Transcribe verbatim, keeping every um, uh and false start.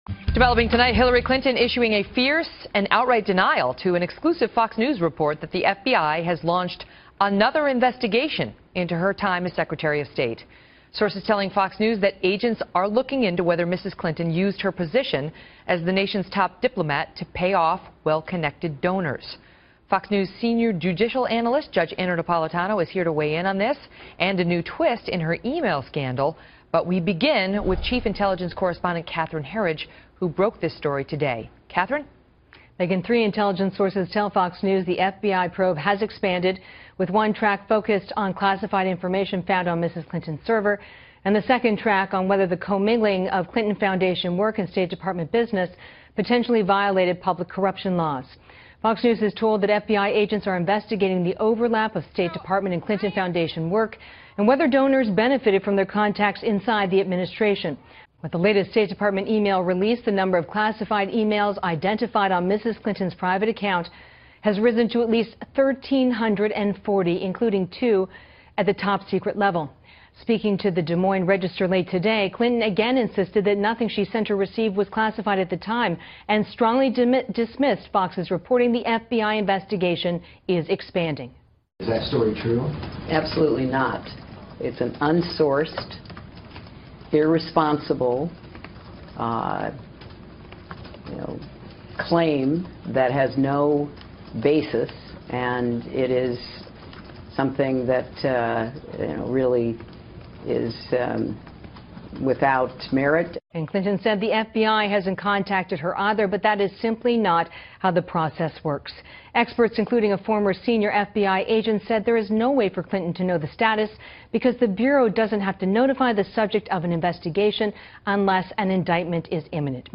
Developing tonight, Hillary Clinton issuing a fierce and outright denial to an exclusive Fox News report that the F B I has launched another investigation into her time as Secretary of State. Sources telling Fox News that agents are looking into whether Missus Clinton used her position as the nation's top diplomat to pay off well-connected donors. Fox News senior judicial analyst Judge Anna Napolitano is here to weigh in on this and a new twist in her email scandal. But we begin with Chief Intelligence Correspondent Catherine Herridge, who broke this story today. Catherine? Megan, three intelligence sources tell Fox News the F B I probe has expanded, with one track focused on classified information found on Missus Clinton's server, and the second track on whether the commingling of Clinton Foundation work and State Department business potentially violated public corruption laws. Fox News is told that F B I agents are investigating the overlap of State Department and Clinton Foundation work and whether donors benefited from their contacts inside the administration. With the latest State Department email release, the number of classified emails identified on Missus Clinton's private account has risen to at least one thousand three hundred forty, including two at the top secret level. Speaking to the Des Moines Register late today, Clinton again insisted that nothing she sent or received was classified at the time and strongly dismissed Fox's reporting the F B I investigation is expanding. Is that story true? Absolutely not. It's an unsourced, irresponsible uh, you know, claim that has no basis, and it is something that uh, you know, really is um, without merit. And Clinton said the F B I hasn't contacted her either, but that is simply not how the process works. Experts, including a former senior F B I agent, said there is no way for Clinton to know the status because the Bureau doesn't have to notify the subject of an investigation unless an indictment is imminent.